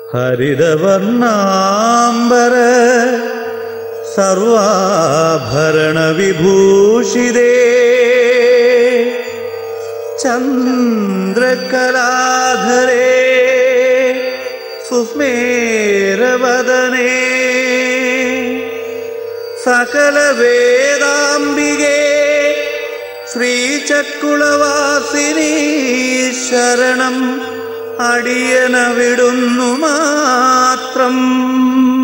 ഹരിതവർണാംബര സർവാഭരണ വിഭൂഷിതേ ചന്ദ്രകലാധരേ സുസ്മേരവദനേ സകല വേദാംബികേ ശ്രീചക്കുളവാസിനി ശരണം അടിയനവിടുന്നു മാത്രം.